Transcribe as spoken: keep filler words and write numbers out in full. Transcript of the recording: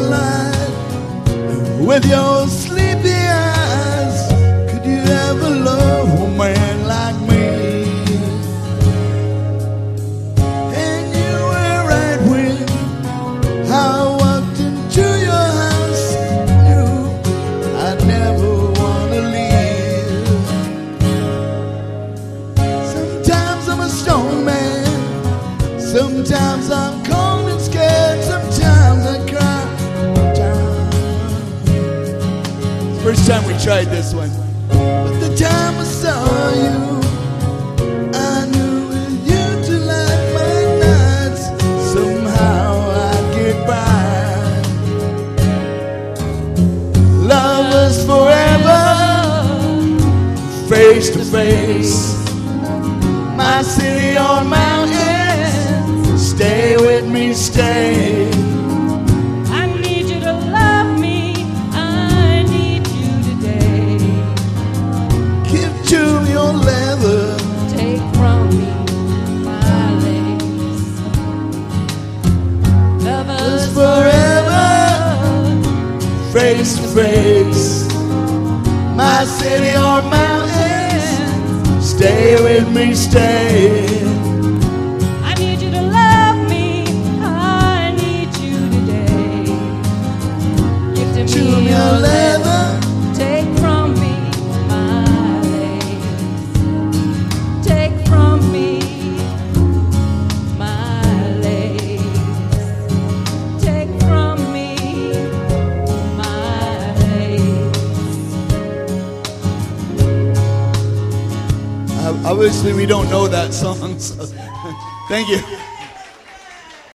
light with your sleepy eyes. Could you ever love a man like me? And you were right when I walked into your house. Knew I'd never want to leave. Sometimes I'm a strong man, sometimes I'm cold and scared, sometimes I cry. First time we tried this one. But the time I saw you, I knew with you to light my nights, somehow I'd get by. Love us forever, face to face. My city on mountains, stay with me, stay. I need you to love me, I need you today. Give to your leather, Take from me my lace. Love us us forever, face to face. My city on mountains, stay with me, stay. I need you to love me, I need you today. Give to To me your your leather, take from me my lace. Take from me my lace. Take from me my lace. Obviously we don't know that song, so thank you.